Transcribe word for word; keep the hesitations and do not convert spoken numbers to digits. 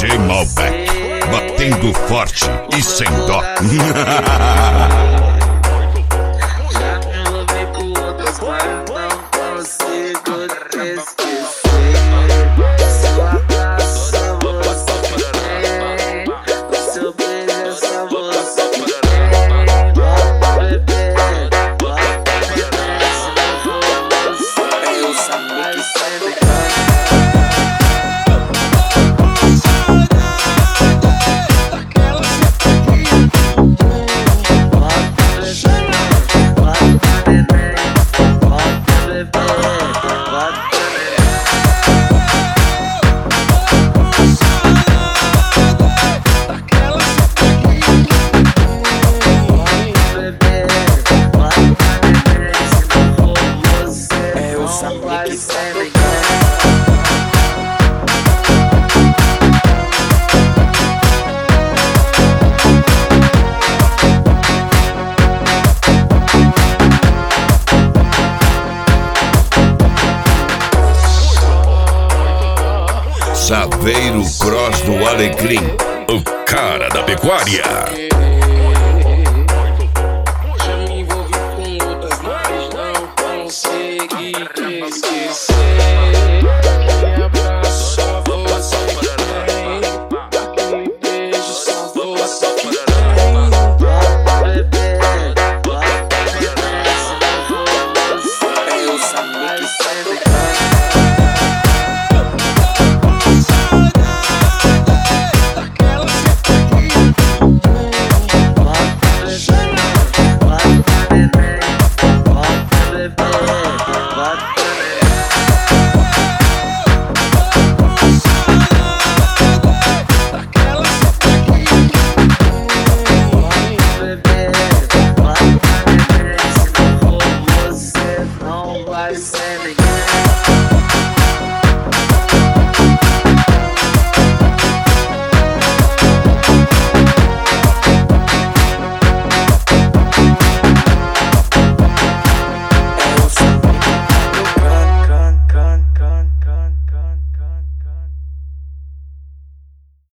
J Malbec, batendo forte e sem dó. Já me envolvi com outras, mas não consigo te esquecer. Seu abraço só você tem, o seu beijo só você tem. Bebê, bota bebê, se não for você, eu sabia que sempre canto. Saveiro Cross do Alecrim, o cara da pecuária. Já me envolvi com outras, mas não consegui te esquecer. Me abraço só você.